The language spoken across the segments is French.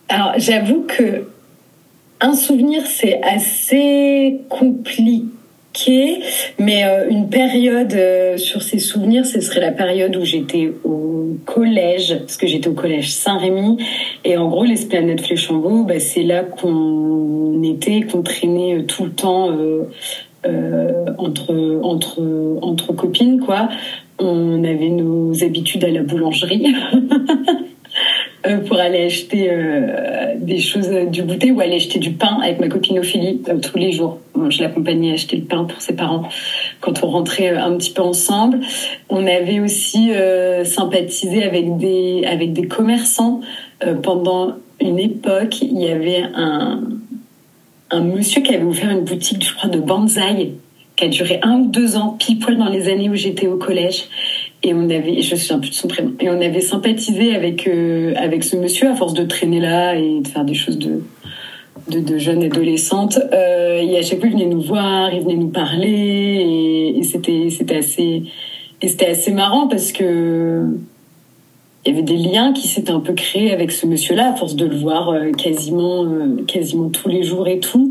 Alors, j'avoue que un souvenir, c'est assez compliqué, mais une période sur ces souvenirs, ce serait la période où j'étais au collège, parce que j'étais au collège Saint-Rémy, et en gros, l'Esplanade Fléchambeau, c'est là qu'on traînait tout le temps entre copines, quoi. On avait nos habitudes à la boulangerie. Pour aller acheter des choses du goûter ou aller acheter du pain avec ma copine Ophélie tous les jours. Je l'accompagnais acheter le pain pour ses parents quand on rentrait un petit peu ensemble. On avait aussi sympathisé avec des commerçants. Pendant une époque, il y avait un monsieur qui avait ouvert une boutique, je crois, de bonsaï, qui a duré 1 ou 2 ans, pile poil dans les années où j'étais au collège. Et je me souviens plus de son prénom. Et on avait sympathisé avec ce monsieur à force de traîner là et de faire des choses de jeunes adolescentes. Et à chaque fois, il venait nous voir, il venait nous parler, et c'était assez marrant parce que il y avait des liens qui s'étaient un peu créés avec ce monsieur-là à force de le voir quasiment tous les jours et tout.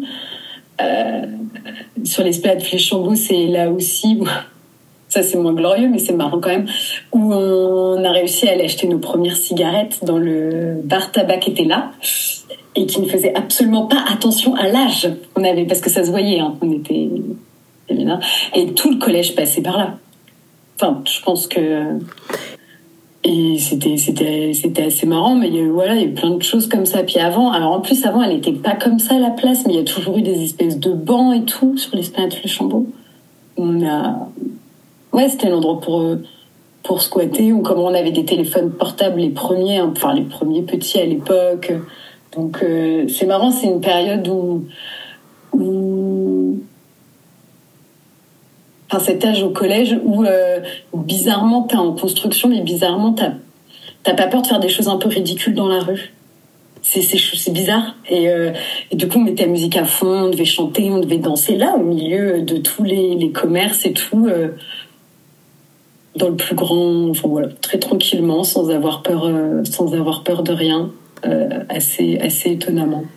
Sur l'Esplanade Fléchambeau, c'est là aussi où ça c'est moins glorieux, mais c'est marrant quand même, où on a réussi à aller acheter nos premières cigarettes dans le bar tabac qui était là et qui ne faisait absolument pas attention à l'âge qu'on avait, parce que ça se voyait, hein, on était là, et tout le collège passait par là. Enfin, je pense que et c'était assez marrant, mais il y a eu plein de choses comme ça. Puis avant, elle n'était pas comme ça la place, mais il y a toujours eu des espèces de bancs et tout sur l'Esplanade Fléchambeau. C'était l'endroit pour squatter, ou comme on avait des téléphones portables, les premiers petits à l'époque. Donc c'est marrant, c'est une période où cet âge au collège où bizarrement t'es en construction, mais bizarrement t'as pas peur de faire des choses un peu ridicules dans la rue. C'est bizarre, et du coup on mettait la musique à fond, on devait chanter, on devait danser là au milieu de tous les commerces et tout, dans le plus grand, très tranquillement, sans avoir peur de rien, assez étonnamment.